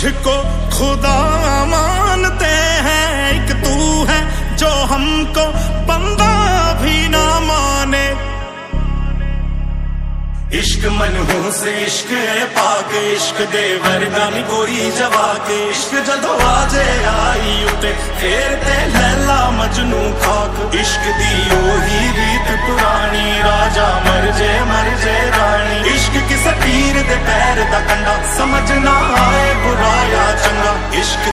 तुझको खुदा मानते हैं, एक तू है जो हमको बंदा भी ना माने। इश्क मनहूस इश्क है पाक, इश्क दे वर्गा नी कोई जवाक। इश्क जदों आजे आई उते फेर ते लैला मजनू खाक। इश्क दी ओही रीत पुरानी, राजा मर जे रानी। इश्क किसे पीर दे पैर दा कंडा, समझ ना आए बुरा या चंगा। इश्क